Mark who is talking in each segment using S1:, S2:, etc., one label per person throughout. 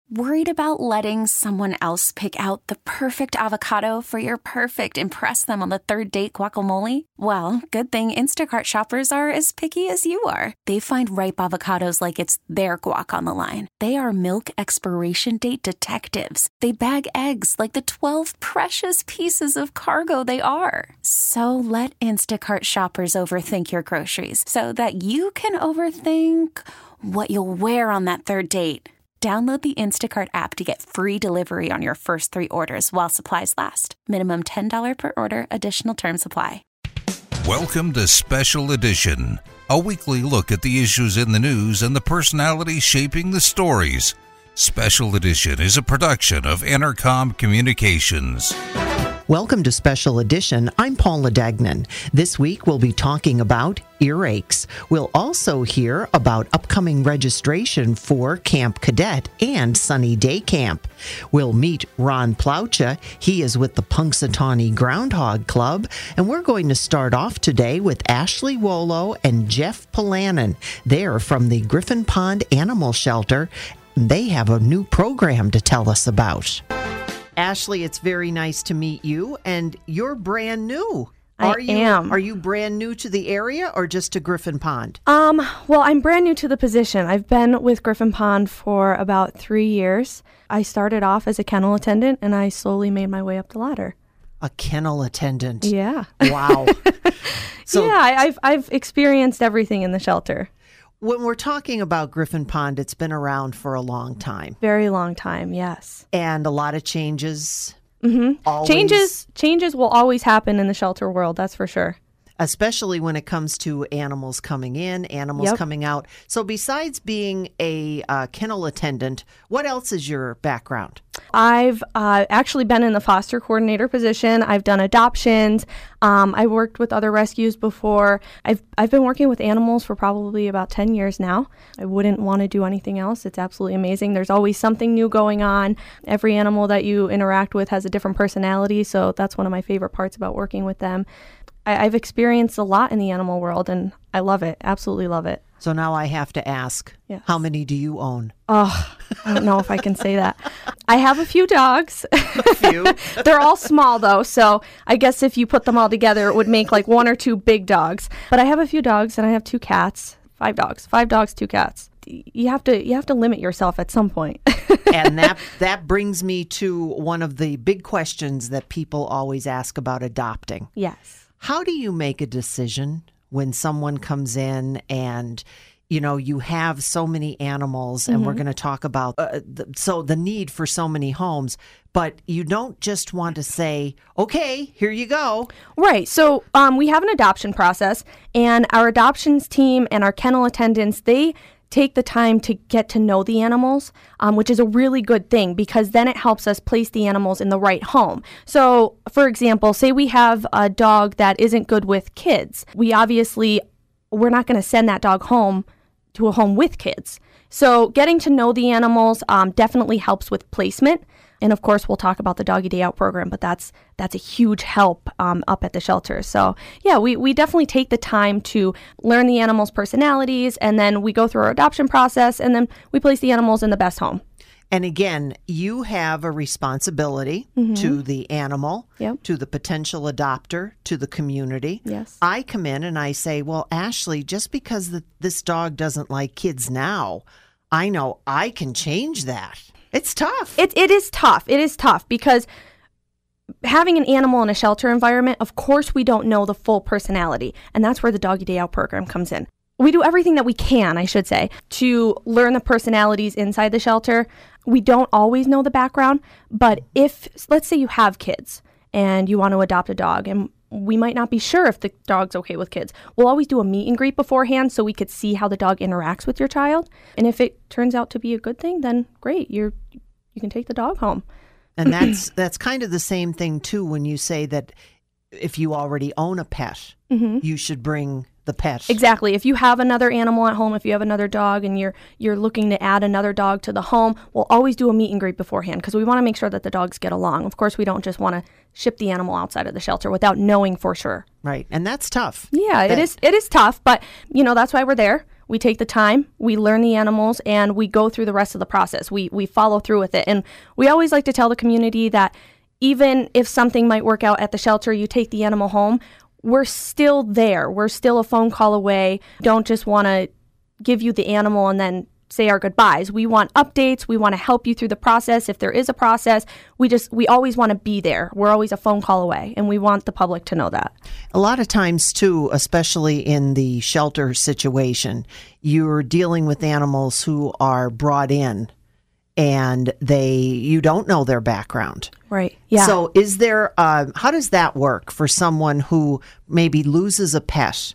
S1: Worried about letting someone else pick out the perfect avocado for your perfect impress them on the third date guacamole? Well, good thing Instacart shoppers are as picky as you are. They find ripe avocados like it's their guac on the line. They are milk expiration date detectives. They bag eggs like the 12 precious pieces of cargo they are. So let Instacart shoppers overthink your groceries so that you can overthink what you'll wear on that third date. Download the Instacart app to get free delivery on your first 3 orders while supplies last. Minimum $10 per order. Additional terms apply.
S2: Welcome to Special Edition, a weekly look at the issues in the news and the personalities shaping the stories. Special Edition is a production of Entercom Communications.
S3: Welcome to Special Edition. I'm Paula Dagnan. This week we'll be talking about earaches. We'll also hear about upcoming registration for Camp Cadet and Sunny Day Camp. We'll meet Ron Plaucha. He is with the Punxsutawney Groundhog Club. And we're going to start off today with Ashley Wolo and Jeff Polanin. They're from the Griffin Pond Animal Shelter. They have a new program to tell us about. Ashley, it's very nice to meet you, and you're brand new.
S4: I am.
S3: Are you brand new to the area or just to Griffin Pond?
S4: Well, I'm brand new to the position. I've been with Griffin Pond for about 3 years. I started off as a kennel attendant, and I slowly made my way up the ladder.
S3: A kennel attendant?
S4: Yeah.
S3: Wow.
S4: Yeah, I've experienced everything in the shelter.
S3: When we're talking about Griffin Pond, it's been around for a long time.
S4: Very long time, yes.
S3: And a lot of changes.
S4: Mm-hmm.
S3: Always,
S4: Changes will always happen in the shelter world, that's for sure.
S3: Especially when it comes to animals coming in, animals coming out. So besides being a kennel attendant, what else is your background?
S4: I've actually been in the foster coordinator position. I've done adoptions. I worked with other rescues before. I've been working with animals for probably about 10 years now. I wouldn't want to do anything else. It's absolutely amazing. There's always something new going on. Every animal that you interact with has a different personality, so that's one of my favorite parts about working with them. I've experienced a lot in the animal world, and I love it. Absolutely love it.
S3: So now I have to ask, How many do you own?
S4: Oh, I don't know if I can say that. I have a few dogs.
S3: A few?
S4: They're all small, though, so I guess if you put them all together, it would make like 1 or 2 big dogs. But I have a few dogs, and I have 2 cats. 5 dogs. 5 dogs, 2 cats. You have to limit yourself at some point.
S3: And that brings me to one of the big questions that people always ask about adopting.
S4: Yes.
S3: How do you make a decision when someone comes in and, you have so many animals, and we're going to talk about the need for so many homes, but you don't just want to say, okay, here you go.
S4: Right. So we have an adoption process, and our adoptions team and our kennel attendants, they take the time to get to know the animals, which is a really good thing because then it helps us place the animals in the right home. So, for example, say we have a dog that isn't good with kids. We're not going to send that dog home to a home with kids. So getting to know the animals definitely helps with placement. And of course, we'll talk about the Doggy Day Out program, but that's a huge help up at the shelter. So yeah, we definitely take the time to learn the animals' personalities, and then we go through our adoption process, and then we place the animals in the best home.
S3: And again, you have a responsibility to the animal, to the potential adopter, to the community.
S4: Yes.
S3: I come in and I say, well, Ashley, just because this dog doesn't like kids now, I know I can change that. It's tough.
S4: It is tough. It is tough because having an animal in a shelter environment, of course, we don't know the full personality. And that's where the Doggy Day Out program comes in. We do everything that we can, I should say, to learn the personalities inside the shelter. We don't always know the background, but if, let's say you have kids and you want to adopt a dog, and we might not be sure if the dog's okay with kids. We'll always do a meet and greet beforehand so we could see how the dog interacts with your child. And if it turns out to be a good thing, then great, you can take the dog home.
S3: And that's kind of the same thing too when you say that if you already own a pet, you should bring the pet.
S4: Exactly. If you have another animal at home, if you have another dog and you're looking to add another dog to the home, we'll always do a meet and greet beforehand because we want to make sure that the dogs get along. Of course, we don't just want to ship the animal outside of the shelter without knowing for sure.
S3: Right. And that's tough.
S4: Yeah, it is tough, but that's why we're there. We take the time, we learn the animals, and we go through the rest of the process. We follow through with it. And we always like to tell the community that even if something might work out at the shelter, you take the animal home, we're still there. We're still a phone call away. Don't just want to give you the animal and then say our goodbyes. We want updates. We want to help you through the process. If there is a process, we always want to be there. We're always a phone call away, and we want the public to know that.
S3: A lot of times, too, especially in the shelter situation, you're dealing with animals who are brought in and you don't know their background.
S4: Right. Yeah.
S3: So is there, how does that work for someone who maybe loses a pet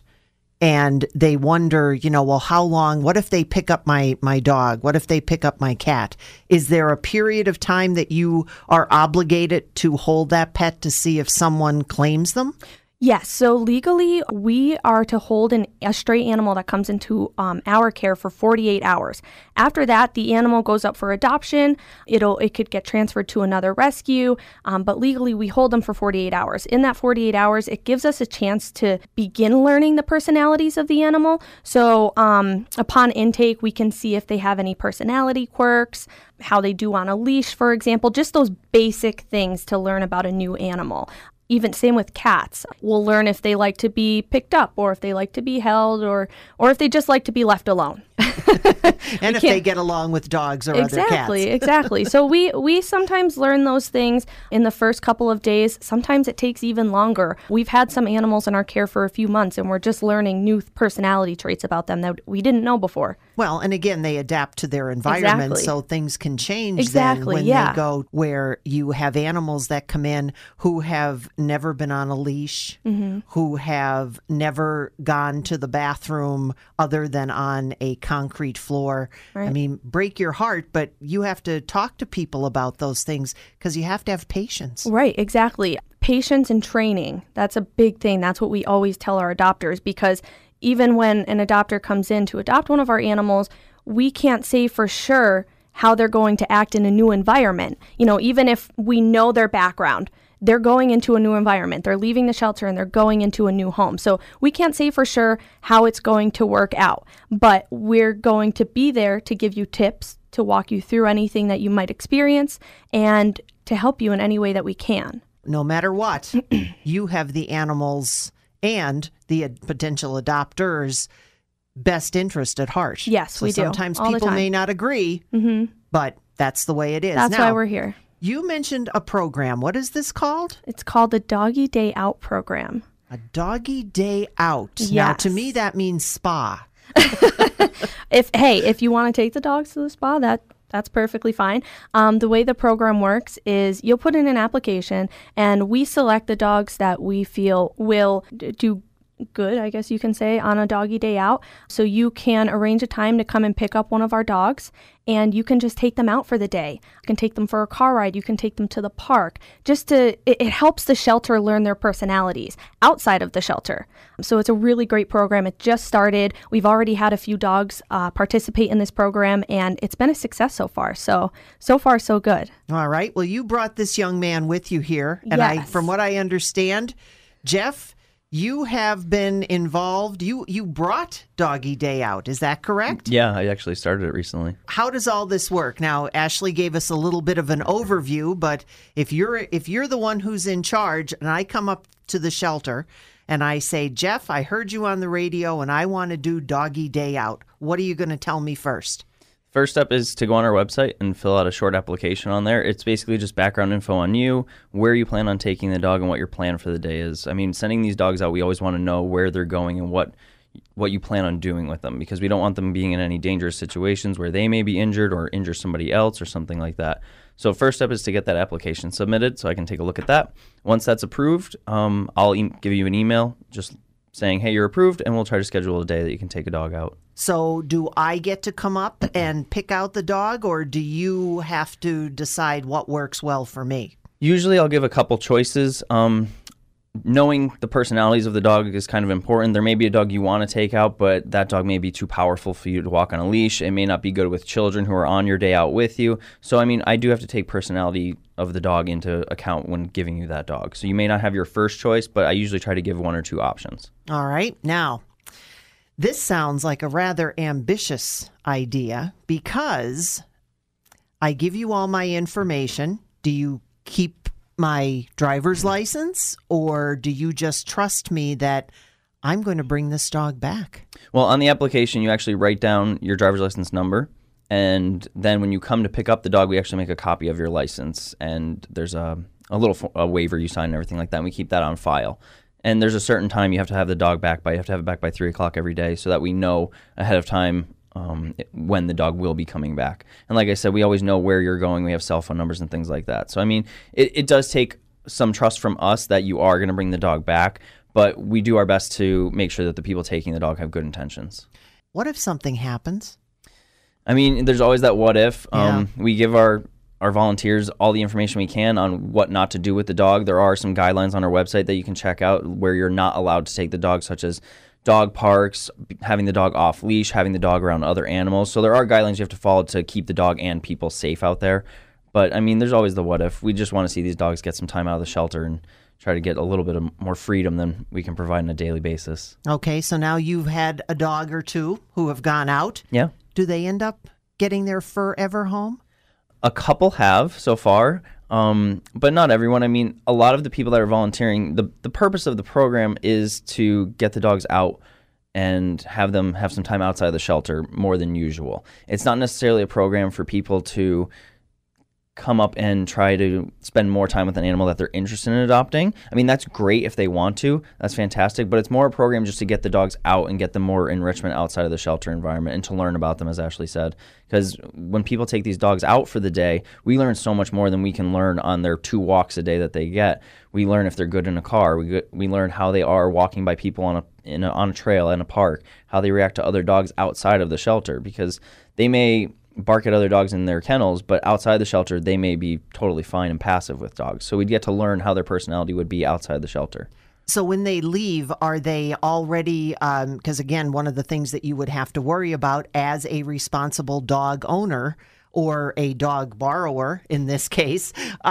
S3: and they wonder, well, how long, what if they pick up my dog? What if they pick up my cat? Is there a period of time that you are obligated to hold that pet to see if someone claims them?
S4: Yes. So legally, we are to hold a stray animal that comes into our care for 48 hours. After that, the animal goes up for adoption. It could get transferred to another rescue, but legally, we hold them for 48 hours. In that 48 hours, it gives us a chance to begin learning the personalities of the animal. So upon intake, we can see if they have any personality quirks, how they do on a leash, for example, just those basic things to learn about a new animal. Even same with cats. We'll learn if they like to be picked up or if they like to be held or if they just like to be left alone.
S3: And if they get along with dogs or other cats.
S4: Exactly. So we sometimes learn those things in the first couple of days. Sometimes it takes even longer. We've had some animals in our care for a few months and we're just learning new personality traits about them that we didn't know before.
S3: Well, and again, they adapt to their environment, so things can change then when they go where you have animals that come in who have never been on a leash, who have never gone to the bathroom other than on a concrete floor. Right. I mean, break your heart, but you have to talk to people about those things because you have to have patience.
S4: Right, exactly. Patience and training. That's a big thing. That's what we always tell our adopters because even when an adopter comes in to adopt one of our animals, we can't say for sure how they're going to act in a new environment. Even if we know their background, they're going into a new environment. They're leaving the shelter and they're going into a new home. So we can't say for sure how it's going to work out, but we're going to be there to give you tips, to walk you through anything that you might experience, and to help you in any way that we can.
S3: No matter what, you have the animals and the potential adopters' best interest at heart.
S4: Yes, we do.
S3: Sometimes people may not agree, but that's the way it is.
S4: That's why we're here.
S3: You mentioned a program. What is this called?
S4: It's called the Doggy Day Out program.
S3: A Doggy Day Out.
S4: Yes.
S3: Now, to me, that means spa.
S4: If you want to take the dogs to the spa, that's perfectly fine. The way the program works is you'll put in an application and we select the dogs that we feel will do good, I guess you can say, on a doggy day out. So you can arrange a time to come and pick up one of our dogs and you can just take them out for the day. You can take them for a car ride. You can take them to the park. It helps the shelter learn their personalities outside of the shelter. So it's a really great program. It just started. We've already had a few dogs participate in this program and it's been a success so far. So far, so good.
S3: All right. Well, you brought this young man with you here. And
S4: yes.
S3: From what I understand, Jeff, you have been involved. You brought Doggy Day Out. Is that correct?
S5: Yeah, I actually started it recently.
S3: How does all this work? Now, Ashley gave us a little bit of an overview, but if you're the one who's in charge and I come up to the shelter and I say, Jeff, I heard you on the radio and I want to do Doggy Day Out, what are you going to tell me first?
S5: First step is to go on our website and fill out a short application on there. It's basically just background info on you, where you plan on taking the dog, and what your plan for the day is. I mean, sending these dogs out, we always want to know where they're going and what you plan on doing with them, because we don't want them being in any dangerous situations where they may be injured or injure somebody else or something like that. So first step is to get that application submitted so I can take a look at that. Once that's approved, I'll give you an email just saying, hey, you're approved, and we'll try to schedule a day that you can take a dog out.
S3: So do I get to come up and pick out the dog, or do you have to decide what works well for me?
S5: Usually I'll give a couple choices. Knowing the personalities of the dog is kind of important. There may be a dog you want to take out, but that dog may be too powerful for you to walk on a leash. It may not be good with children who are on your day out with you. So, I mean, I do have to take personality of the dog into account when giving you that dog. So you may not have your first choice, but I usually try to give one or two options.
S3: All right. Now, This sounds like a rather ambitious idea because I give you all my information. Do you keep my driver's license, or do you just trust me that I'm going to bring this dog back?
S5: Well, on the application, you actually write down your driver's license number, and then when you come to pick up the dog, we actually make a copy of your license, and there's a waiver you sign and everything like that, and we keep that on file. And there's a certain time you have to have the dog back by. You have to have it back by 3 o'clock every day so that we know ahead of time when the dog will be coming back. And like I said, we always know where you're going. We have cell phone numbers and things like that. So, I mean, it does take some trust from us that you are going to bring the dog back, but we do our best to make sure that the people taking the dog have good intentions.
S3: What if something happens?
S5: I mean, there's always that what if.
S3: Yeah.
S5: We give our volunteers all the information we can on what not to do with the dog. There are some guidelines on our website that you can check out where you're not allowed to take the dog, such as dog parks, having the dog off leash, having the dog around other animals. So there are guidelines you have to follow to keep the dog and people safe out there. But I mean, there's always the what if. We just want to see these dogs get some time out of the shelter and try to get a little bit of more freedom than we can provide on a daily basis.
S3: Okay, so now you've had a dog or two who have gone out.
S5: Yeah.
S3: Do they end up getting their forever home?
S5: A couple have so far, but not everyone. I mean, a lot of the people that are volunteering, the purpose of the program is to get the dogs out and have them have some time outside the shelter more than usual. It's not necessarily a program for people to come up and try to spend more time with an animal that they're interested in adopting. I mean, that's great if they want to. That's fantastic. But it's more a program just to get the dogs out and get them more enrichment outside of the shelter environment and to learn about them, as Ashley said. Because when people take these dogs out for the day, we learn so much more than we can learn on their 2 walks a day that they get. We learn if they're good in a car. We learn how they are walking by people on a trail in a park, how they react to other dogs outside of the shelter, because they may bark at other dogs in their kennels, but outside the shelter, they may be totally fine and passive with dogs. So we'd get to learn how their personality would be outside the shelter.
S3: So when they leave, are they already, because again, one of the things that you would have to worry about as a responsible dog owner or a dog borrower in this case,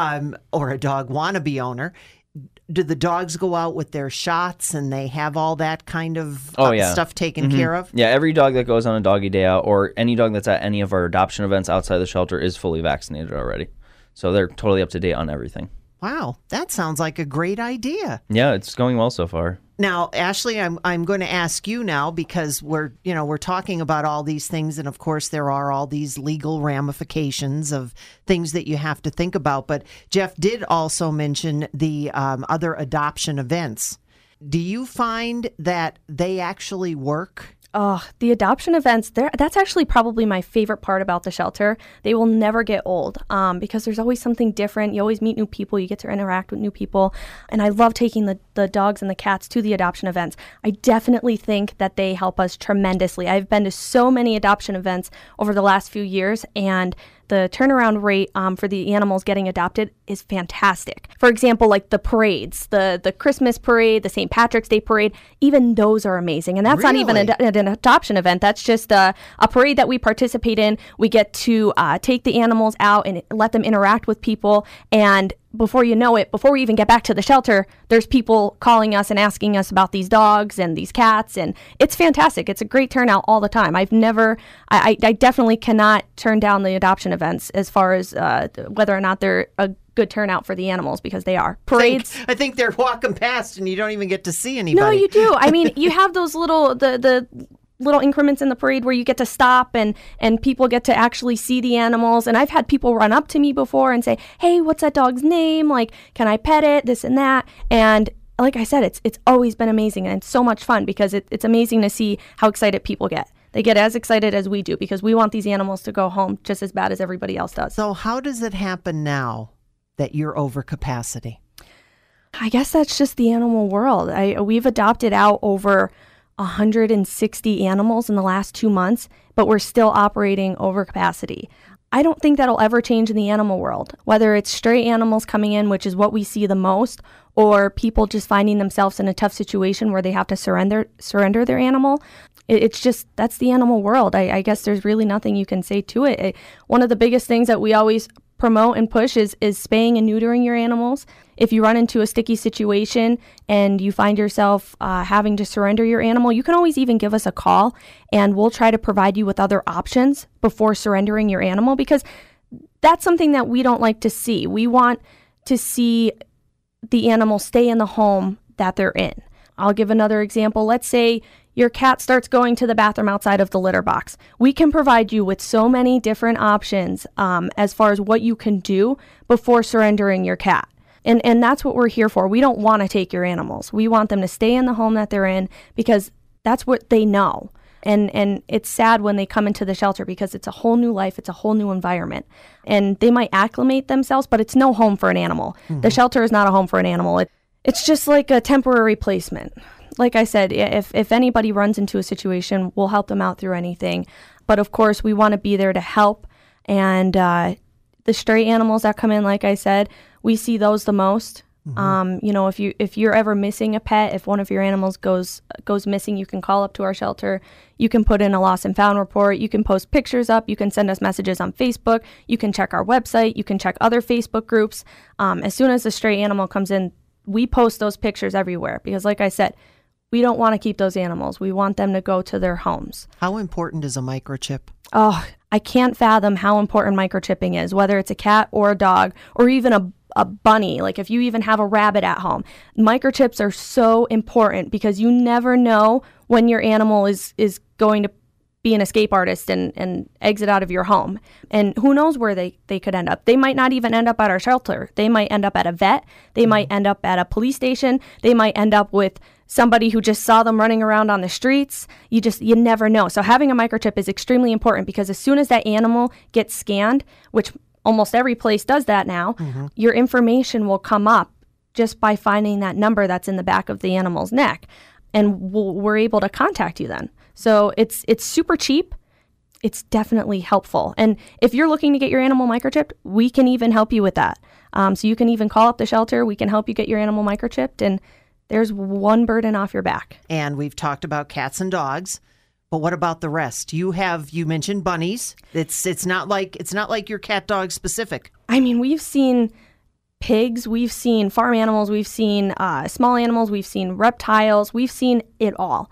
S3: or a dog wannabe owner, do the dogs go out with their shots and they have all that kind of stuff taken care of?
S5: Yeah, every dog that goes on a doggy day out or any dog that's at any of our adoption events outside the shelter is fully vaccinated already. So they're totally up to date on everything.
S3: Wow, that sounds like a great idea.
S5: Yeah, it's going well so far.
S3: Now, Ashley, I'm going to ask you now because we're talking about all these things, and of course there are all these legal ramifications of things that you have to think about. But Jeff did also mention the other adoption events. Do you find that they actually work?
S4: Oh, the adoption events, that's actually probably my favorite part about the shelter. They will never get old because there's always something different. You always meet new people. You get to interact with new people. And I love taking the dogs and the cats to the adoption events. I definitely think that they help us tremendously. I've been to so many adoption events over the last few years, and the turnaround rate for the animals getting adopted is fantastic. For example, like the parades, the Christmas parade, the St. Patrick's Day parade, even those are amazing. And that's not even an adoption event. That's just a parade that we participate in. We get to take the animals out and let them interact with people. And before you know it, before we even get back to the shelter, there's people calling us and asking us about these dogs and these cats, and it's fantastic. It's a great turnout all the time. I definitely cannot turn down the adoption events as far as whether or not they're a good turnout for the animals, because they are. Parades.
S3: I think they're walking past and you don't even get to see anybody.
S4: No, you do. I mean, you have those little, the little increments in the parade where you get to stop and people get to actually see the animals. And I've had people run up to me before and say, hey, what's that dog's name? Like, can I pet it? This and that. And like I said, it's always been amazing, and it's so much fun because it's amazing to see how excited people get. They get as excited as we do because we want these animals to go home just as bad as everybody else does.
S3: So how does it happen now that you're over capacity?
S4: I guess that's just the animal world. We've adopted out over 160 animals in the last 2 months, but we're still operating over capacity. I don't think that'll ever change in the animal world, whether it's stray animals coming in, which is what we see the most, or people just finding themselves in a tough situation where they have to surrender their animal. It's just, that's the animal world. I guess there's really nothing you can say to it. One of the biggest things that we always promote and push is spaying and neutering your animals. If you run into a sticky situation and you find yourself having to surrender your animal, you can always even give us a call, and we'll try to provide you with other options before surrendering your animal, because that's something that we don't like to see. We want to see the animal stay in the home that they're in. I'll give another example. Let's say your cat starts going to the bathroom outside of the litter box. We can provide you with so many different options as far as what you can do before surrendering your cat. And that's what we're here for. We don't want to take your animals. We want them to stay in the home that they're in because that's what they know. And it's sad when they come into the shelter because it's a whole new life, it's a whole new environment. And they might acclimate themselves, but it's no home for an animal. Mm-hmm. The shelter is not a home for an animal. It's just like a temporary placement. Like I said, if anybody runs into a situation, we'll help them out through anything. But of course, we want to be there to help. And the stray animals that come in, like I said, we see those the most. Mm-hmm. If you're ever missing a pet, if one of your animals goes missing, you can call up to our shelter. You can put in a lost and found report. You can post pictures up. You can send us messages on Facebook. You can check our website. You can check other Facebook groups. As soon as a stray animal comes in, we post those pictures everywhere because, like I said, we don't want to keep those animals. We want them to go to their homes.
S3: How important is a microchip?
S4: Oh, I can't fathom how important microchipping is, whether it's a cat or a dog or even a bunny. Like if you even have a rabbit at home, microchips are so important because you never know when your animal is going to be an escape artist and exit out of your home. And who knows where they could end up. They might not even end up at our shelter. They might end up at a vet. They might end up at a police station. They might end up with somebody who just saw them running around on the streets. You never know. So having a microchip is extremely important because as soon as that animal gets scanned, which almost every place does that now, mm-hmm. your information will come up just by finding that number that's in the back of the animal's neck. And we're able to contact you then. So it's super cheap. It's definitely helpful. And if you're looking to get your animal microchipped, we can even help you with that. So you can even call up the shelter. We can help you get your animal microchipped. And there's one burden off your back.
S3: And we've talked about cats and dogs. But what about the rest? You mentioned bunnies. It's not like your cat dog specific.
S4: I mean, we've seen pigs, we've seen farm animals, we've seen small animals, we've seen reptiles, we've seen it all.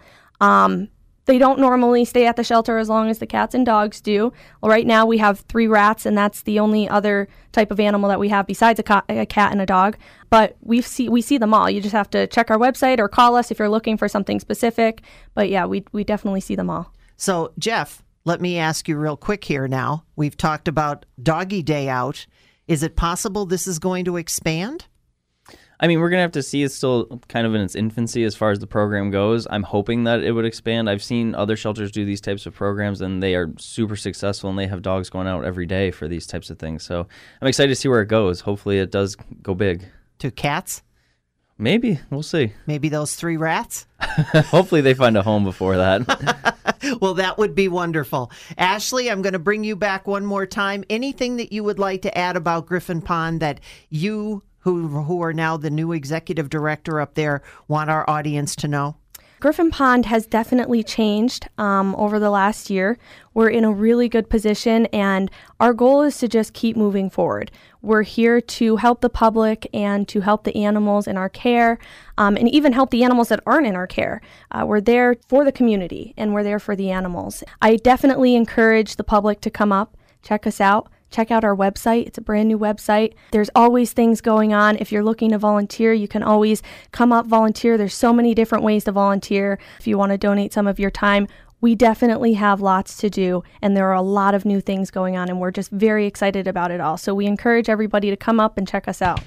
S4: They don't normally stay at the shelter as long as the cats and dogs do. Well, right now we have 3 rats, and that's the only other type of animal that we have besides a cat and a dog. But we see them all. You just have to check our website or call us if you're looking for something specific. But yeah, we definitely see them all.
S3: So, Jeff, let me ask you real quick here now. We've talked about Doggy Day Out. Is it possible this is going to expand?
S5: I mean, we're going to have to see. It's still kind of in its infancy as far as the program goes. I'm hoping that it would expand. I've seen other shelters do these types of programs, and they are super successful, and they have dogs going out every day for these types of things. So I'm excited to see where it goes. Hopefully it does go big.
S3: To cats?
S5: Maybe. We'll see.
S3: Maybe those 3 rats?
S5: Hopefully they find a home before that.
S3: Well, that would be wonderful. Ashley, I'm going to bring you back one more time. Anything that you would like to add about Griffin Pond that you, who are now the new executive director up there, want our audience to know?
S4: Griffin Pond has definitely changed over the last year. We're in a really good position, and our goal is to just keep moving forward. We're here to help the public and to help the animals in our care, and even help the animals that aren't in our care. We're there for the community, and we're there for the animals. I definitely encourage the public to come up, check us out. Check out our website. It's a brand new website. There's always things going on. If you're looking to volunteer, you can always come up, volunteer. There's so many different ways to volunteer. If you want to donate some of your time, we definitely have lots to do, and there are a lot of new things going on, and we're just very excited about it all. So we encourage everybody to come up and check us out.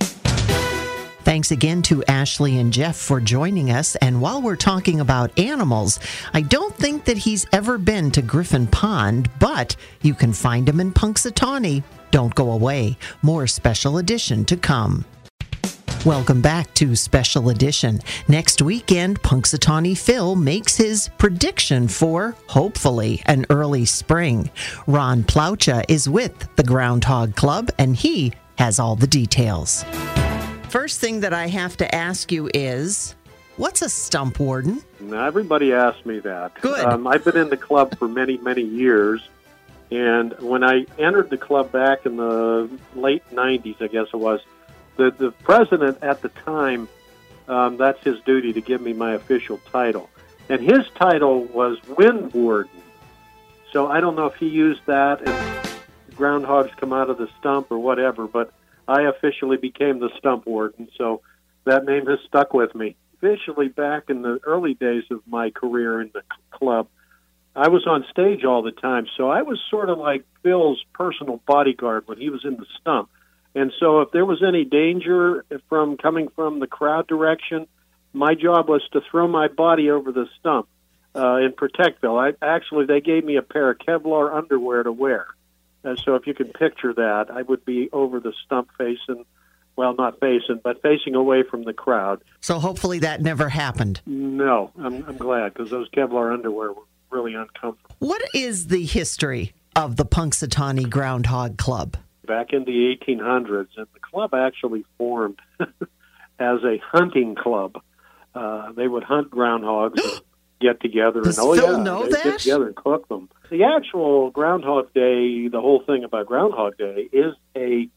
S3: Thanks again to Ashley and Jeff for joining us. And while we're talking about animals, I don't think that he's ever been to Griffin Pond, but you can find him in Punxsutawney. Don't go away. More Special Edition to come. Welcome back to Special Edition. Next weekend, Punxsutawney Phil makes his prediction for, hopefully, an early spring. Ron Plaucha is with the Groundhog Club, and he has all the details. First thing that I have to ask you is, what's a stump warden?
S6: Now, everybody asks me that.
S3: Good.
S6: I've been in the club for many, many years, And when I entered the club back in the late 90s, I guess it was, the president at the time, that's his duty to give me my official title. And his title was Wind Warden. So I don't know if he used that and groundhogs come out of the stump or whatever, but I officially became the stump warden. So that name has stuck with me. Officially back in the early days of my career in the club, I was on stage all the time. So I was sort of like Phil's personal bodyguard when he was in the stump. And so if there was any danger from coming from the crowd direction, my job was to throw my body over the stump and protect Phil. They gave me a pair of Kevlar underwear to wear. So if you can picture that, I would be over the stump facing, well, not facing, but facing away from the crowd.
S3: So hopefully that never happened.
S6: No, I'm glad, because those Kevlar underwear were really uncomfortable.
S3: What is the history of the Punxsutawney Groundhog Club?
S6: Back in the 1800s, and the club actually formed as a hunting club. They would hunt groundhogs and get together.
S3: Does
S6: and
S3: Phil know that?
S6: Get together and cook them. The actual Groundhog Day, the whole thing about Groundhog Day, is a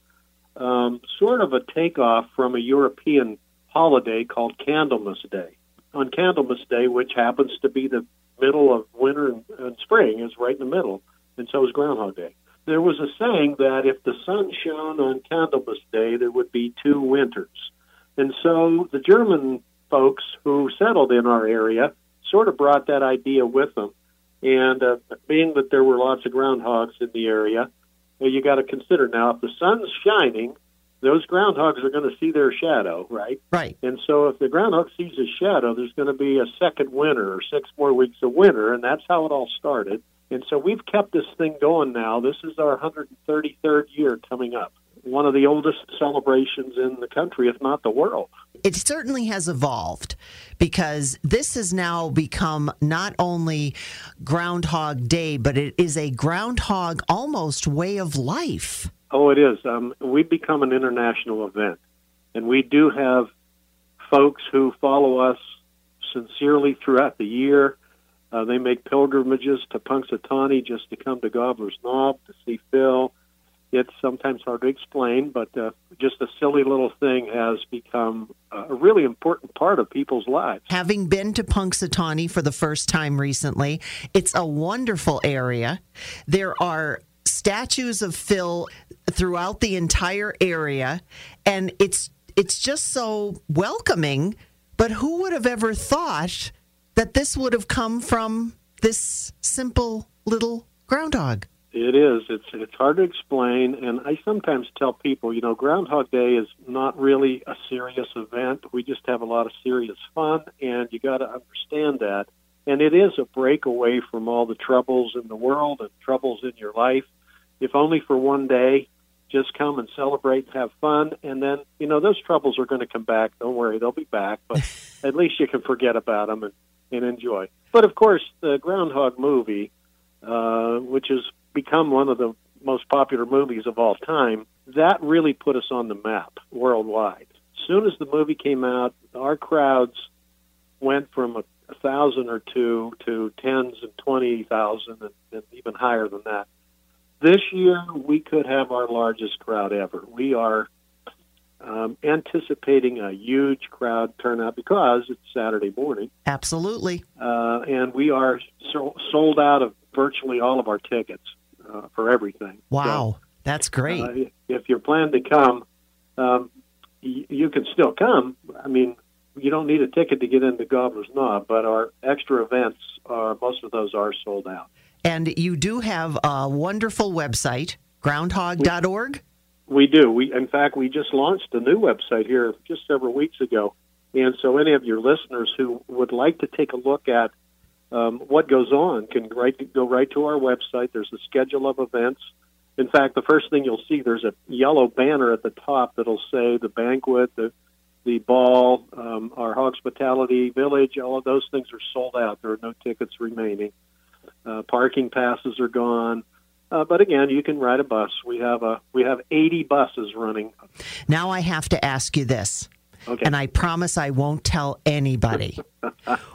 S6: sort of a takeoff from a European holiday called Candlemas Day. On Candlemas Day, which happens to be the middle of winter and spring, is right in the middle, and so is Groundhog Day. There was a saying that if the sun shone on Candlemas Day, there would be 2 winters. And so the German folks who settled in our area sort of brought that idea with them. And being that there were lots of groundhogs in the area, you got to consider now, if the sun's shining, those groundhogs are going to see their shadow, right?
S3: Right.
S6: And so if the groundhog sees his shadow, there's going to be a second winter or 6 more weeks of winter, and that's how it all started. And so we've kept this thing going now. This is our 133rd year coming up. One of the oldest celebrations in the country, if not the world.
S3: It certainly has evolved, because this has now become not only Groundhog Day, but it is a groundhog almost way of life.
S6: Oh, it is. We've become an international event, and we do have folks who follow us sincerely throughout the year. They make pilgrimages to Punxsutawney just to come to Gobbler's Knob to see Phil. It's sometimes hard to explain, but just a silly little thing has become a really important part of people's lives.
S3: Having been to Punxsutawney for the first time recently, it's a wonderful area. There are statues of Phil throughout the entire area, and it's just so welcoming. But who would have ever thought that this would have come from this simple little groundhog?
S6: It is. It's hard to explain, and I sometimes tell people, Groundhog Day is not really a serious event. We just have a lot of serious fun, and you got to understand that. And it is a break away from all the troubles in the world and troubles in your life. If only for one day, just come and celebrate and have fun, and then, those troubles are going to come back. Don't worry, they'll be back, but at least you can forget about them and enjoy. But, of course, the Groundhog movie, which has become one of the most popular movies of all time, that really put us on the map worldwide. As soon as the movie came out, our crowds went from 1,000 or 2 to tens and 20,000 and even higher than that. This year, we could have our largest crowd ever. We are anticipating a huge crowd turnout because it's Saturday morning.
S3: Absolutely.
S6: And we are sold out of virtually all of our tickets for everything.
S3: Wow, so, that's great.
S6: If you're planning to come, you can still come. I mean, you don't need a ticket to get into Gobbler's Knob, but our extra events, most of those are sold out.
S3: And you do have a wonderful website, groundhog.org?
S6: We do. In fact, we just launched a new website here just several weeks ago. And so any of your listeners who would like to take a look at what goes on can go right to our website. There's a schedule of events. In fact, the first thing you'll see, there's a yellow banner at the top that'll say the banquet, the ball, our hospitality village. All of those things are sold out. There are no tickets remaining. Parking passes are gone. But again, you can ride a bus. We have 80 buses running.
S3: Now I have to ask you this,
S6: okay.
S3: And I promise I won't tell anybody.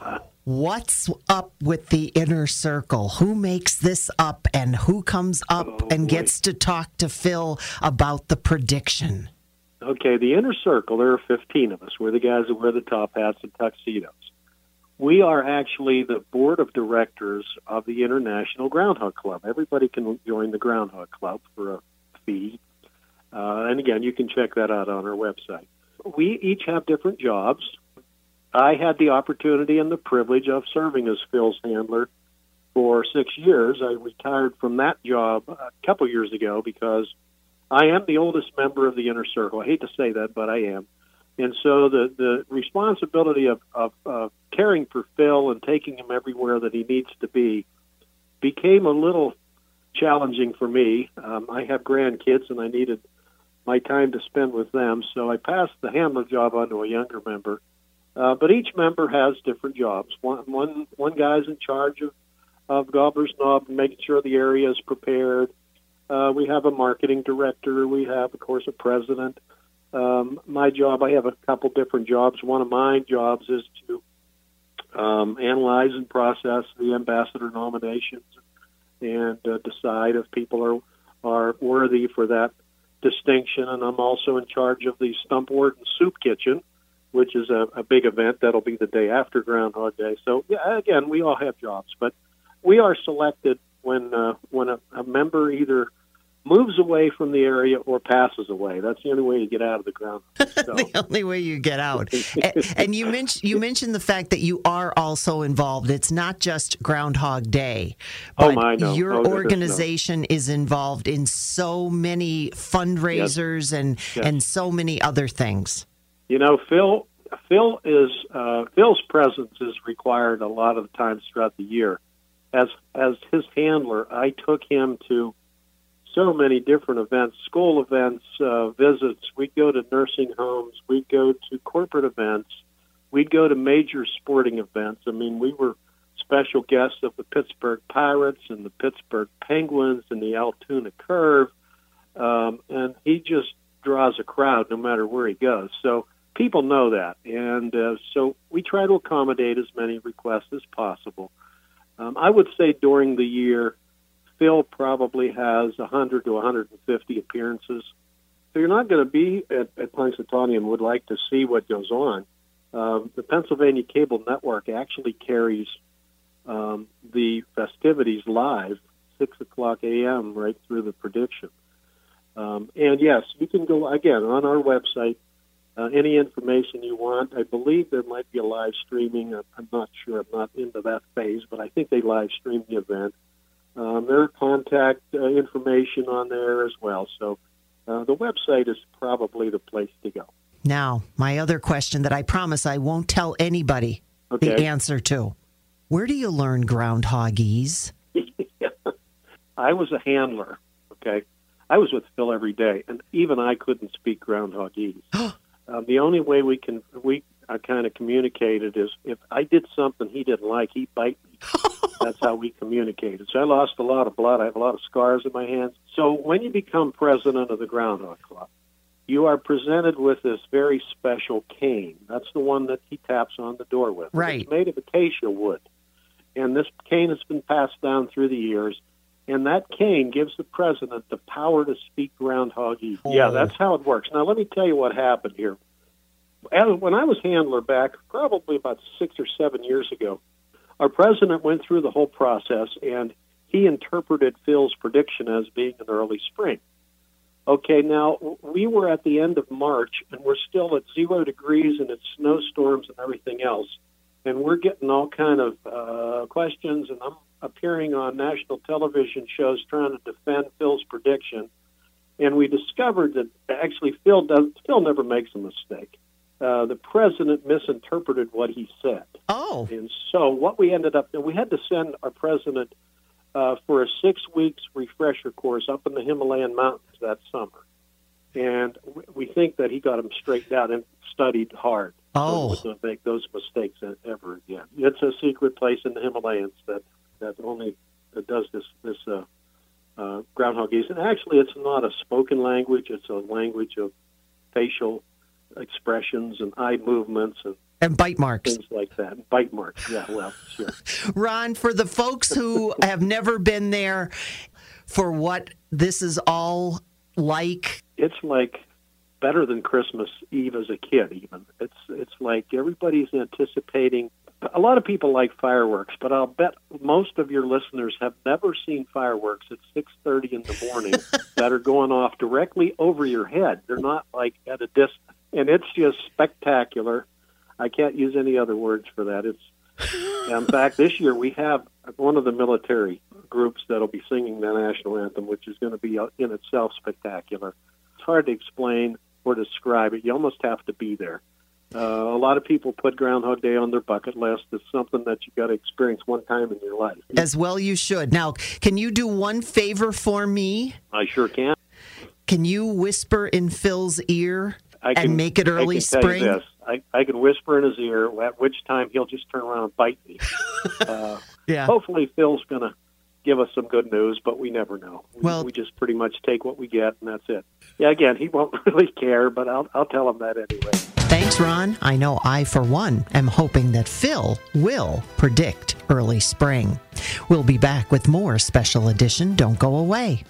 S3: What's up with the inner circle? Who makes this up and who comes up and gets to talk to Phil about the prediction?
S6: Okay, the inner circle, there are 15 of us. We're the guys that wear the top hats and tuxedos. We are actually the board of directors of the International Groundhog Club. Everybody can join the Groundhog Club for a fee. And again, you can check that out on our website. We each have different jobs. I had the opportunity and the privilege of serving as Phil's handler for 6 years. I retired from that job a couple years ago because I am the oldest member of the inner circle. I hate to say that, but I am. And so the responsibility of caring for Phil and taking him everywhere that he needs to be became a little challenging for me. I have grandkids, and I needed my time to spend with them, so I passed the handler job on to a younger member. But each member has different jobs. One guy's in charge of Gobbler's Knob, making sure the area is prepared. We have a marketing director. We have, of course, a president. My job, I have a couple different jobs. One of my jobs is to analyze and process the ambassador nominations and decide if people are worthy for that distinction. And I'm also in charge of the Stump Wharton Soup Kitchen, which is a big event. That'll be the day after Groundhog Day. So, yeah, again, we all have jobs. But we are selected when a member either moves away from the area or passes away. That's the only way you get out of the ground. So.
S3: The only way you get out. And you mentioned the fact that you are also involved. It's not just Groundhog Day, but your organization is involved in so many fundraisers and so many other things. You know,
S6: Phil's presence is required a lot of the times throughout the year. As his handler, I took him to so many different events, school events, visits. We'd go to nursing homes. We'd go to corporate events. We'd go to major sporting events. I mean, we were special guests of the Pittsburgh Pirates and the Pittsburgh Penguins and the Altoona Curve. And he just draws a crowd no matter where he goes. So people know that. And so we try to accommodate as many requests as possible. I would say during the year, Phil probably has 100 to 150 appearances. So you're not going to be at Punxsutawney and would like to see what goes on. The Pennsylvania Cable Network actually carries the festivities live, 6 o'clock a.m. right through the prediction. And yes, you can go, again, on our website, any information you want. I believe there might be a live streaming. I'm not sure. I'm not into that phase, but I think they live stream the event. There are contact information on there as well. So the website is probably the place to go.
S3: Now, my other question that I promise I won't tell anybody the answer to. Where do you learn groundhogese?
S6: I was a handler, okay? I was with Phil every day, and even I couldn't speak groundhogese. The only way we kind of communicated is if I did something he didn't like, he'd bite me. That's how we communicated. So I lost a lot of blood. I have a lot of scars in my hands. So when you become president of the Groundhog Club, you are presented with this very special cane. That's the one that he taps on the door with.
S3: Right.
S6: It's made of acacia wood. And this cane has been passed down through the years. And that cane gives the president the power to speak groundhogese. Oh. Yeah, that's how it works. Now, let me tell you what happened here. When I was handler back probably about 6 or 7 years ago, our president went through the whole process, and he interpreted Phil's prediction as being an early spring. Okay, now, we were at the end of March, and we're still at 0 degrees, and it's snowstorms and everything else. And we're getting all kind of questions, and I'm appearing on national television shows trying to defend Phil's prediction. And we discovered that actually Phil never makes a mistake. The president misinterpreted what he said.
S3: Oh.
S6: And so what we ended up doing, we had to send our president for a 6 weeks refresher course up in the Himalayan mountains that summer. And we think that he got him straightened out and studied hard.
S3: Oh.
S6: So not make those mistakes ever again. It's a secret place in the Himalayas that only does this groundhogese. And actually, it's not a spoken language. It's a language of facial expressions and eye movements.
S3: And bite marks.
S6: Things like that. Bite marks, yeah, well, sure.
S3: Ron, for the folks who have never been there, for what this is all like.
S6: It's like better than Christmas Eve as a kid, even. It's like everybody's anticipating. A lot of people like fireworks, but I'll bet most of your listeners have never seen fireworks at 6:30 in the morning that are going off directly over your head. They're not like at a distance. And it's just spectacular. I can't use any other words for that. In fact, this year we have one of the military groups that'll be singing the national anthem, which is going to be in itself spectacular. It's hard to explain or describe it. You almost have to be there. A lot of people put Groundhog Day on their bucket list. It's something that you got to experience one time in your life.
S3: As well you should. Now, can you do one favor for me?
S6: I sure can.
S3: Can you whisper in Phil's ear and make it early spring?
S6: Tell you this. I can whisper in his ear, at which time he'll just turn around and bite me.
S3: Yeah.
S6: Hopefully Phil's going to give us some good news, but we never know. We just pretty much take what we get, and that's it. Yeah, again, he won't really care, but I'll tell him that anyway.
S3: Thanks, Ron. I know I, for one, am hoping that Phil will predict early spring. We'll be back with more Special Edition. Don't go away.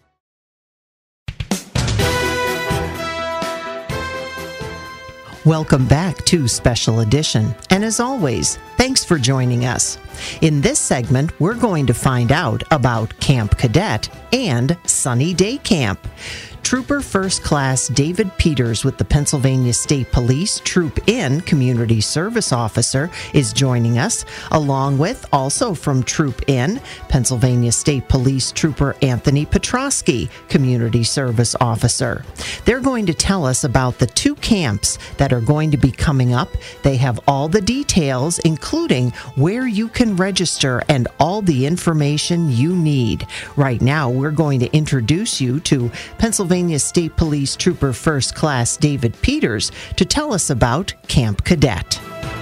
S3: Welcome back to Special Edition. And as always, thanks for joining us. In this segment, we're going to find out about Camp Cadet and Sunny Day Camp. Trooper First Class David Peters with the Pennsylvania State Police Troop N Community Service Officer is joining us, along with, also from Troop N, Pennsylvania State Police Trooper Anthony Petrosky, Community Service Officer. They're going to tell us about the two camps that are going to be coming up. They have all the details, including where you can register and all the information you need. Right now, we're going to introduce you to Pennsylvania State Police Trooper First Class David Peters to tell us about Camp Cadet.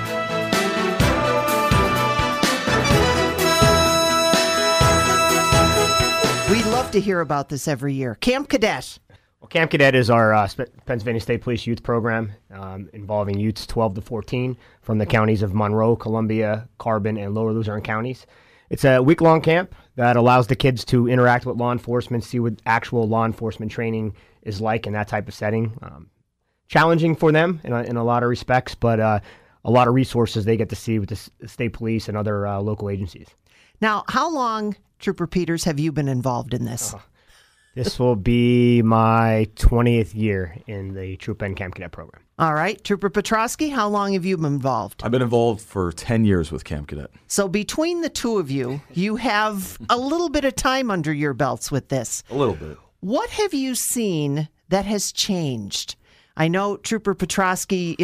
S3: We love to hear about this every year. Camp Cadet.
S7: Well, Camp Cadet is our Pennsylvania State Police youth program involving youths 12 to 14 from the counties of Monroe, Columbia, Carbon, and Lower Luzerne counties. It's a week-long camp that allows the kids to interact with law enforcement, see what actual law enforcement training is like in that type of setting. Challenging for them in a lot of respects, but a lot of resources they get to see with the state police and other local agencies.
S3: Now, how long, Trooper Peters, have you been involved in this?
S7: This will be my 20th year in the Troop N Camp Cadet program.
S3: All right. Trooper Petrosky, how long have you been involved?
S8: I've been involved for 10 years with Camp Cadet.
S3: So between the two of you, you have a little bit of time under your belts with this.
S8: A little bit.
S3: What have you seen that has changed? I know Trooper Petrosky,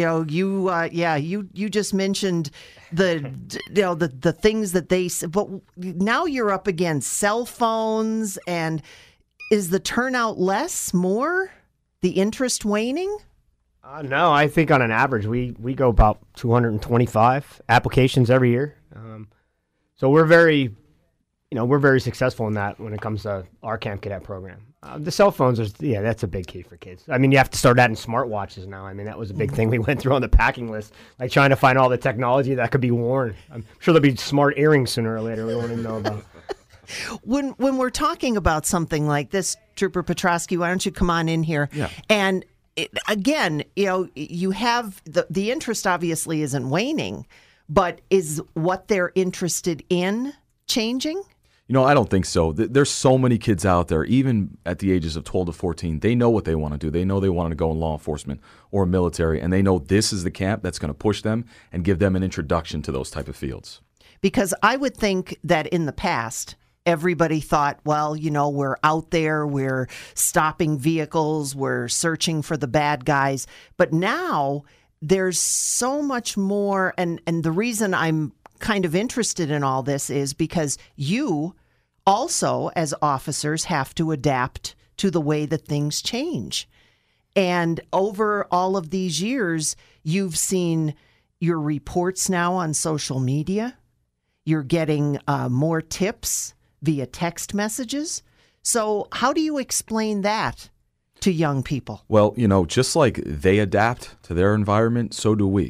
S3: you just mentioned the things that they, but now you're up against cell phones, and is the turnout less, more, the interest waning?
S7: No, I think on an average we go about 225 applications every year. So we're very successful in that when it comes to our Camp Cadet program. The cell phones that's a big key for kids. I mean, you have to start adding smartwatches now. I mean, that was a big thing we went through on the packing list, like trying to find all the technology that could be worn. I'm sure there'll be smart earrings sooner or later we won't even know about.
S3: When we're talking about something like this, Trooper Petrosky, why don't you come on in here?
S8: Yeah.
S3: And again, you have the interest obviously isn't waning, but is what they're interested in changing?
S8: I don't think so. There's so many kids out there, even at the ages of 12 to 14, they know what they want to do. They know they want to go in law enforcement or military, and they know this is the camp that's going to push them and give them an introduction to those type of fields. Because
S3: I would think that in the past, everybody thought, well, we're out there, we're stopping vehicles, we're searching for the bad guys. But now there's so much more. And the reason I'm kind of interested in all this is because you also, as officers, have to adapt to the way that things change. And over all of these years, you've seen your reports now on social media. You're getting more tips via text messages. So how do you explain that to young people?
S8: Well, just like they adapt to their environment, so do we.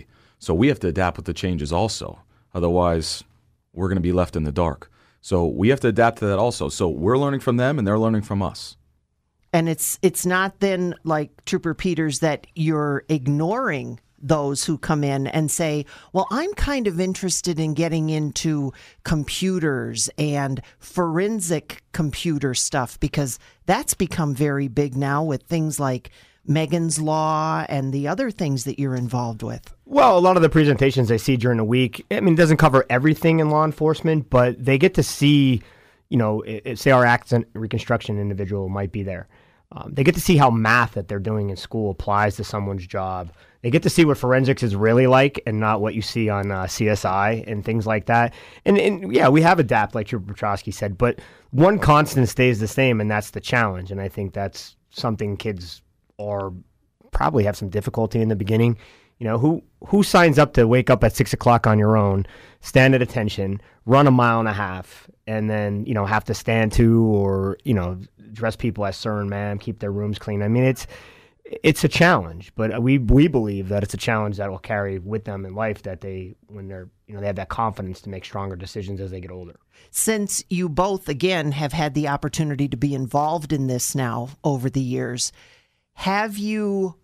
S8: So we have to adapt with the changes also. Otherwise, we're going to be left in the dark. So we have to adapt to that also. So we're learning from them and they're learning from us.
S3: And it's not then like Trooper Peters that you're ignoring those who come in and say, well, I'm kind of interested in getting into computers and forensic computer stuff, because that's become very big now with things like Megan's Law and the other things that you're involved with.
S7: Well, a lot of the presentations I see during the week, I mean, it doesn't cover everything in law enforcement, but they get to see, say our accident reconstruction individual might be there. They get to see how math that they're doing in school applies to someone's job. They get to see what forensics is really like and not what you see on CSI and things like that. And yeah, we have adapted, like Trooper Petrosky said, but one constant stays the same, and that's the challenge. And I think that's something kids are probably have some difficulty in the beginning. Who signs up to wake up at 6 o'clock on your own, stand at attention, run 1.5 miles, and then, have to stand to or, dress people as sir and ma'am, keep their rooms clean. I mean, it's a challenge, but we believe that it's a challenge that will carry with them in life, that when they're, they have that confidence to make stronger decisions as they get older.
S3: Since you both, again, have had the opportunity to be involved in this now over the years, have you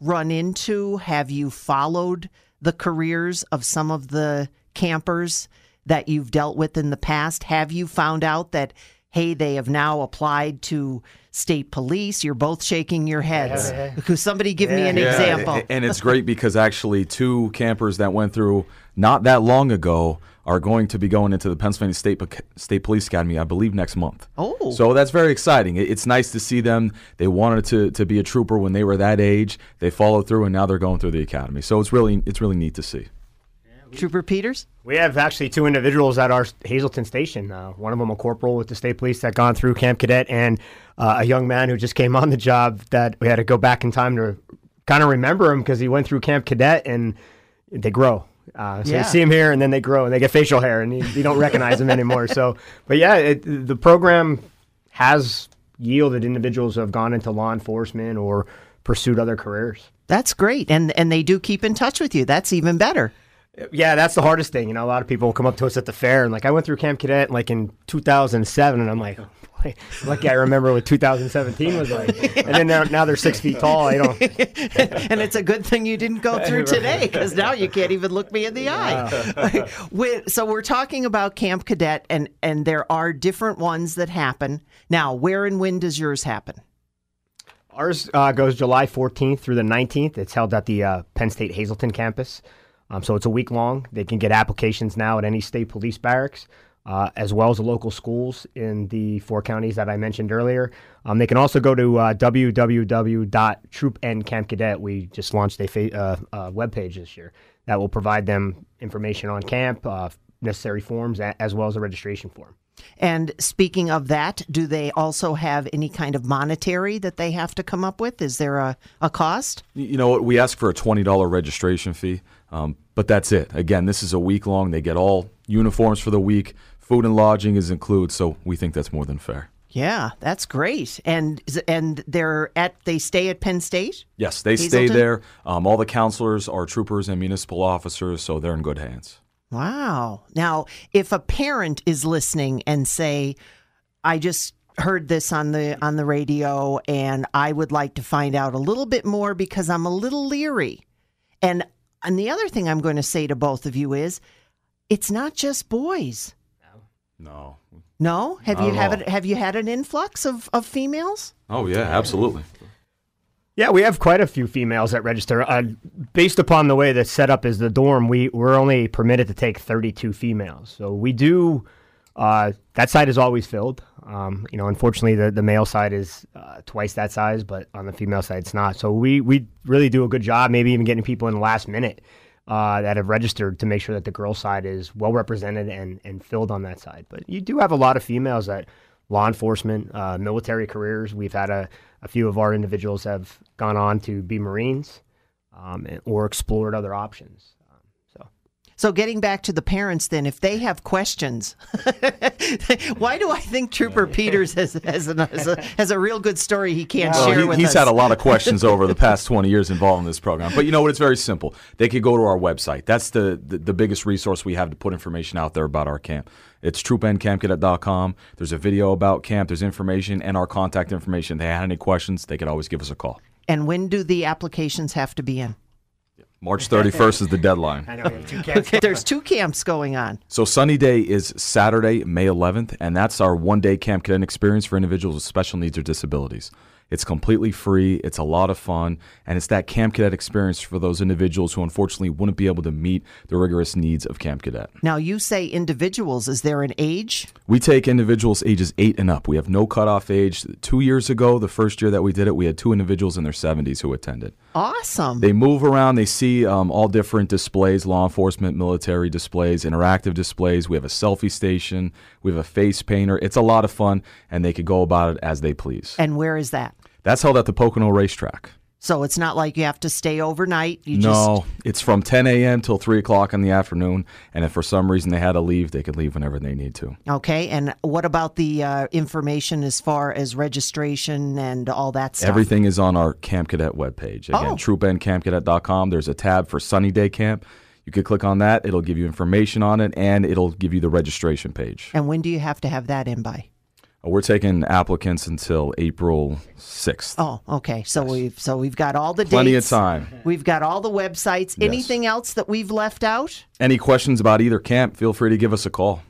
S3: followed the careers of some of the campers that you've dealt with in the past? Have you found out that, hey, they have now applied to state police? You're both shaking your heads. Because somebody give me an example.
S8: And it's great because actually 2 campers that went through not that long ago are going to be going into the Pennsylvania State Police Academy, I believe, next month. Oh. So that's very exciting. It's nice to see them. They wanted to be a trooper when they were that age. They followed through, and now they're going through the academy. So it's really neat to see.
S3: Trooper Peters?
S7: We have actually 2 individuals at our Hazleton station. One of them a corporal with the state police that gone through Camp Cadet, and a young man who just came on the job that we had to go back in time to kind of remember him because he went through Camp Cadet, and they grow. You see them here, and then they grow, and they get facial hair, and you don't recognize them anymore. So, but yeah, the program has yielded individuals who have gone into law enforcement or pursued other careers.
S3: That's great, and they do keep in touch with you. That's even better.
S7: Yeah, that's the hardest thing. A lot of people come up to us at the fair, and I went through Camp Cadet in 2007, and I'm like, oh, boy, lucky I remember what 2017 was like. And then now they're 6 feet tall.
S3: And it's a good thing you didn't go through today, because now you can't even look me in the eye. So we're talking about Camp Cadet, and there are different ones that happen. Now, where and when does yours happen?
S7: Ours goes July 14th through the 19th. It's held at the Penn State Hazleton campus. So it's a week long. They can get applications now at any state police barracks, as well as the local schools in the 4 counties that I mentioned earlier. They can also go to www.troopncampcadet. We just launched a webpage this year that will provide them information on camp, necessary forms, as well as a registration form.
S3: And speaking of that, do they also have any kind of monetary that they have to come up with? Is there a cost?
S8: You know what? We ask for a $20 registration fee, but that's it. Again, this is a week long. They get all uniforms for the week. Food and lodging is included, so we think that's more than fair.
S3: Yeah, that's great. And they stay at Penn State?
S8: Yes, they stay there. All the counselors are troopers and municipal officers, so they're in good hands.
S3: Wow. Now, if a parent is listening and say, I just heard this on the radio and I would like to find out a little bit more because I'm a little leery. And the other thing I'm going to say to both of you is, it's not just boys.
S8: No.
S3: No? Have you had an influx of females?
S8: Oh, yeah, absolutely.
S7: Yeah, we have quite a few females that register. Based upon the way the setup is the dorm, we're only permitted to take 32 females. So we do, that side is always filled. Unfortunately, the male side is twice that size, but on the female side, it's not. So we really do a good job, maybe even getting people in the last minute that have registered to make sure that the girl side is well represented and filled on that side. But you do have a lot of females that law enforcement, military careers. We've had a few of our individuals have gone on to be Marines or explored other options.
S3: So getting back to the parents then, if they have questions, why do I think Trooper Peters has a real good story he can't share with us?
S8: He's had a lot of questions over the past 20 years involved in this program. But you know what? It's very simple. They could go to our website. That's the biggest resource we have to put information out there about our camp. It's troopncampcadet.com. There's a video about camp. There's information and our contact information. If they had any questions, they could always give us a call.
S3: And when do the applications have to be in?
S8: March 31st is the deadline.
S7: I know we have 2 camps.
S3: Okay, there's 2 camps going on.
S8: So Sunny Day is Saturday, May 11th, and that's our one-day Camp Cadet experience for individuals with special needs or disabilities. It's completely free, it's a lot of fun, and it's that Camp Cadet experience for those individuals who unfortunately wouldn't be able to meet the rigorous needs of Camp Cadet.
S3: Now, you say individuals. Is there an age?
S8: We take individuals ages 8 and up. We have no cutoff age. 2 years ago, the first year that we did it, we had 2 individuals in their 70s who attended.
S3: Awesome.
S8: They move around. They see all different displays, law enforcement, military displays, interactive displays. We have a selfie station. We have a face painter. It's a lot of fun, and they could go about it as they please.
S3: And where is that?
S8: That's held at the Pocono Racetrack.
S3: So it's not like you have to stay overnight?
S8: It's from 10 a.m. till 3 o'clock in the afternoon, and if for some reason they had to leave, they could leave whenever they need to.
S3: Okay, and what about the information as far as registration and all that stuff?
S8: Everything is on our Camp Cadet webpage. Again, troopncampcadet.com. There's a tab for Sunny Day Camp. You could click on that. It'll give you information on it, and it'll give you the registration page.
S3: And when do you have to have that in by?
S8: We're taking applicants until April 6th.
S3: Oh, okay. So
S8: yes.
S3: we've got all the
S8: Plenty
S3: dates.
S8: of time.
S3: We've got all the websites.
S8: Yes.
S3: Anything else that we've left out?
S8: Any questions about either camp, feel free to give us a call.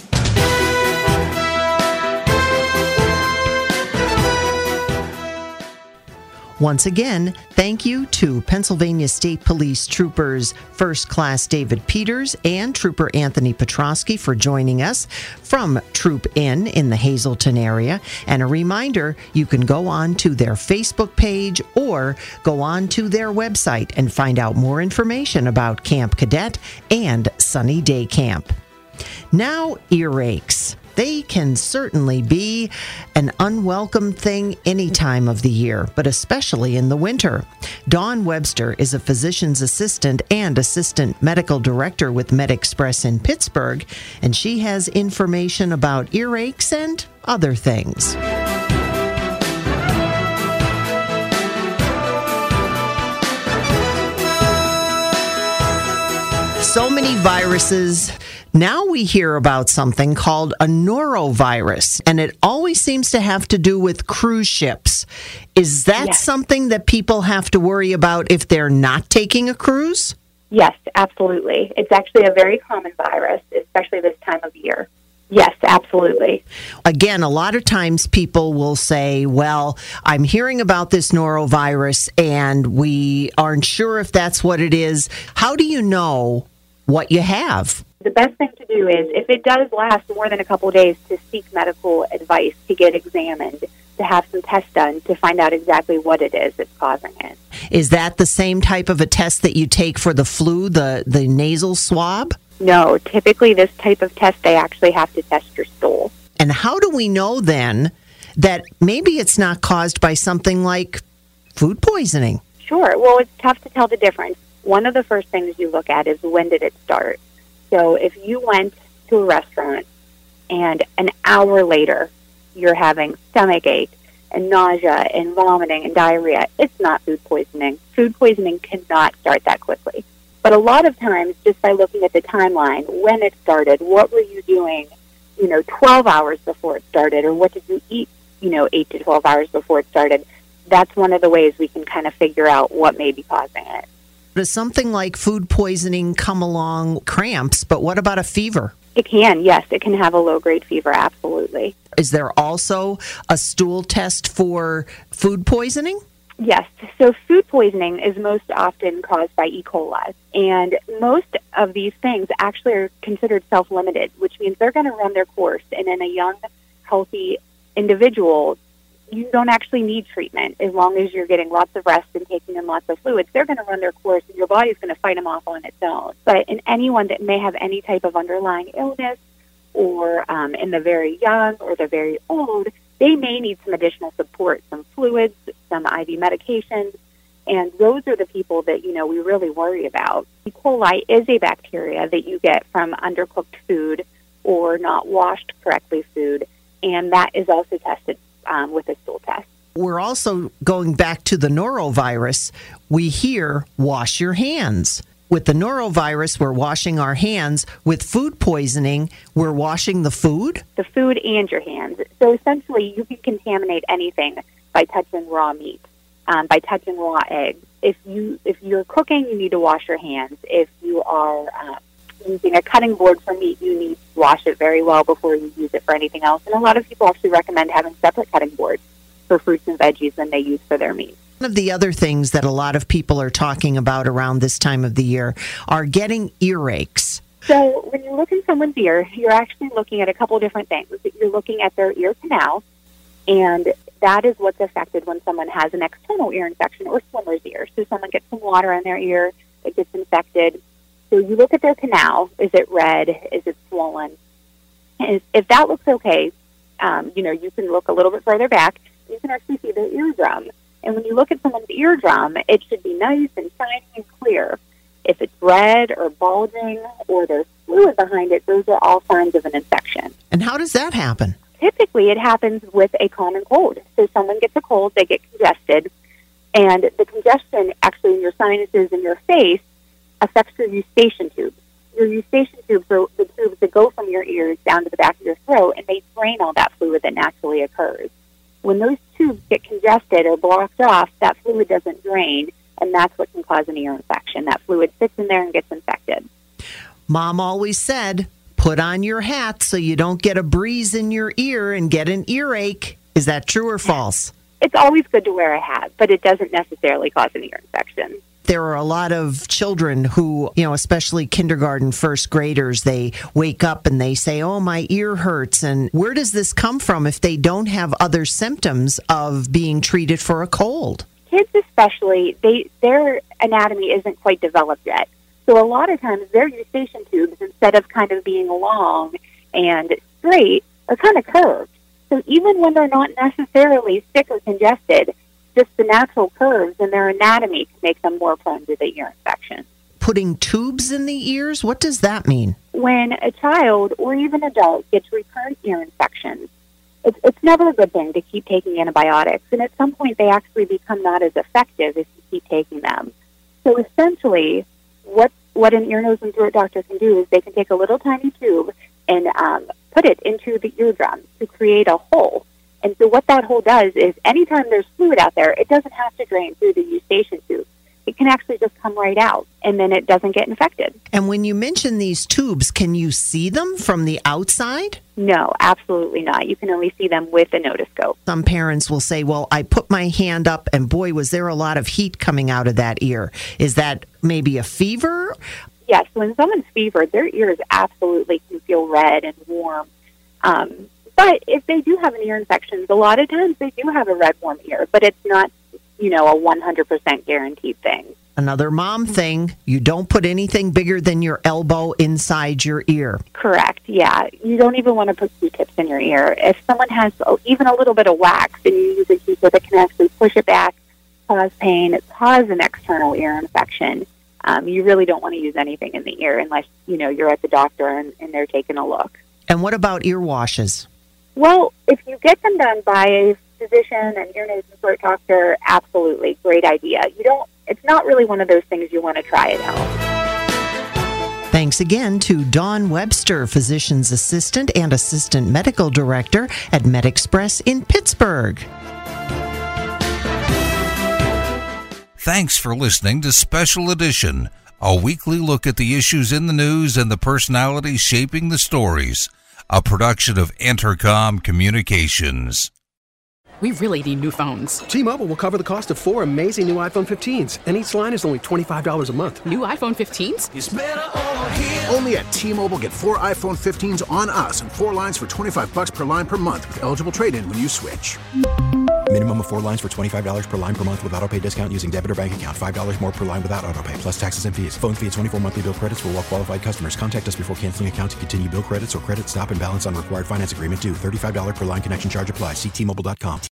S3: Once again, thank you to Pennsylvania State Police Troopers First Class David Peters and Trooper Anthony Petrosky for joining us from Troop Inn in the Hazleton area. And a reminder, you can go on to their Facebook page or go on to their website and find out more information about Camp Cadet and Sunny Day Camp. Now, earaches. They can certainly be an unwelcome thing any time of the year, but especially in the winter. Dawn Webster is a physician's assistant and assistant medical director with MedExpress in Pittsburgh, and she has information about earaches and other things. So many viruses. Now we hear about something called a norovirus, and it always seems to have to do with cruise ships. Is that something that people have to worry about if they're not taking a cruise?
S9: Yes, absolutely. It's actually a very common virus, especially this time of year. Yes, absolutely.
S3: Again, a lot of times people will say, well, I'm hearing about this norovirus, and we aren't sure if that's what it is. How do you know what you have?
S9: The best thing to do is, if it does last more than a couple of days, to seek medical advice, to get examined, to have some tests done to find out exactly what it is that's causing it.
S3: Is that the same type of a test that you take for the flu, the nasal swab?
S9: No, typically this type of test, they actually have to test your stool.
S3: And how do we know then that maybe it's not caused by something like food poisoning?
S9: Sure. Well, it's tough to tell the difference. One of the first things you look at is, when did it start? So if you went to a restaurant and an hour later you're having stomach ache and nausea and vomiting and diarrhea, it's not food poisoning. Food poisoning cannot start that quickly. But a lot of times, just by looking at the timeline, when it started, what were you doing, 12 hours before it started, or what did you eat, 8 to 12 hours before it started, that's one of the ways we can kind of figure out what may be causing it.
S3: Does something like food poisoning come along cramps, but what about a fever?
S9: It can, yes. It can have a low-grade fever, absolutely.
S3: Is there also a stool test for food poisoning?
S9: Yes. So food poisoning is most often caused by E. coli. And most of these things actually are considered self-limited, which means they're going to run their course. And in a young, healthy individual, you don't actually need treatment. As long as you're getting lots of rest and taking in lots of fluids, they're going to run their course, and your body's going to fight them off on its own. But in anyone that may have any type of underlying illness, or in the very young or the very old, they may need some additional support, some fluids, some IV medications, And those are the people that, we really worry about. E. coli is a bacteria that you get from undercooked food or not washed correctly food, and that is also tested with a stool test.
S3: We're also going back to the norovirus. We hear, wash your hands. With the norovirus, we're washing our hands. With food poisoning, we're washing the food?
S9: The food and your hands. So essentially, you can contaminate anything by touching raw meat, by touching raw eggs. If you're cooking, you need to wash your hands. If you are using a cutting board for meat, you need to wash it very well before you use it for anything else. And a lot of people actually recommend having separate cutting boards for fruits and veggies than they use for their meat.
S3: One of the other things that a lot of people are talking about around this time of the year are getting earaches.
S9: So when you look in someone's ear, you're actually looking at a couple different things. You're looking at their ear canal, and that is what's affected when someone has an external ear infection or swimmer's ear. So someone gets some water in their ear, it gets infected. So you look at their canal. Is it red? Is it swollen? And if that looks okay, you can look a little bit further back. You can actually see their eardrum. And when you look at someone's eardrum, it should be nice and shiny and clear. If it's red or bulging or there's fluid behind it, those are all signs of an infection.
S3: And how does that happen?
S9: Typically, it happens with a common cold. So someone gets a cold, they get congested, and the congestion actually in your sinuses and your face affects your eustachian tubes. Your eustachian tubes are the tubes that go from your ears down to the back of your throat, and they drain all that fluid that naturally occurs. When those tubes get congested or blocked off, that fluid doesn't drain, and that's what can cause an ear infection. That fluid sits in there and gets infected.
S3: Mom always said, put on your hat so you don't get a breeze in your ear and get an earache. Is that true or false?
S9: It's always good to wear a hat, but it doesn't necessarily cause an ear infection.
S3: There are a lot of children who, especially kindergarten, first graders, they wake up and they say, oh, my ear hurts. And where does this come from if they don't have other symptoms of being treated for a cold?
S9: Kids especially, their anatomy isn't quite developed yet. So a lot of times their eustachian tubes, instead of kind of being long and straight, are kind of curved. So even when they're not necessarily sick or congested, just the natural curves in their anatomy can make them more prone to the ear infection.
S3: Putting tubes in the ears, what does that mean?
S9: When a child or even adult gets recurrent ear infections, it's never a good thing to keep taking antibiotics. And at some point, they actually become not as effective if you keep taking them. So essentially, what an ear, nose, and throat doctor can do is they can take a little tiny tube and put it into the eardrum to create a hole. And so what that hole does is anytime there's fluid out there, it doesn't have to drain through the eustachian tube. It can actually just come right out, and then it doesn't get infected.
S3: And when you mention these tubes, can you see them from the outside?
S9: No, absolutely not. You can only see them with a otoscope.
S3: Some parents will say, well, I put my hand up, and boy, was there a lot of heat coming out of that ear. Is that maybe a fever?
S9: Yes, when someone's fevered, their ears absolutely can feel red and warm. But if they do have an ear infection, a lot of times they do have a red, warm ear, but it's not, a 100% guaranteed thing.
S3: Another mom thing, you don't put anything bigger than your elbow inside your ear.
S9: Correct, yeah. You don't even want to put Q-tips in your ear. If someone has even a little bit of wax and you use a Q-tip, it can actually push it back, cause pain, cause an external ear infection. You really don't want to use anything in the ear unless, you're at the doctor and they're taking a look.
S3: And what about ear washes?
S9: Well, if you get them done by a physician, an ear, nose, and throat doctor, absolutely, great idea. It's not really one of those things you want to try at home.
S3: Thanks again to Dawn Webster, physician's assistant and assistant medical director at MedExpress in Pittsburgh.
S2: Thanks for listening to Special Edition, a weekly look at the issues in the news and the personalities shaping the stories. A production of Entercom Communications.
S10: We really need new phones.
S11: T-Mobile will cover the cost of 4 amazing new iPhone 15s, and each line is only $25 a month.
S10: New iPhone 15s?
S12: It's better over here. Only at T-Mobile, get 4 iPhone 15s on us and 4 lines for $25 per line per month with eligible trade-in when you switch.
S13: Minimum of 4 lines for $25 per line per month with autopay discount using debit or bank account. $5 more per line without autopay, plus taxes and fees. Phone fee at 24 monthly bill credits for well-qualified customers. Contact us before canceling account to continue bill credits or credit stop and balance on required finance agreement due. $35 per line connection charge applies. See T-Mobile.com.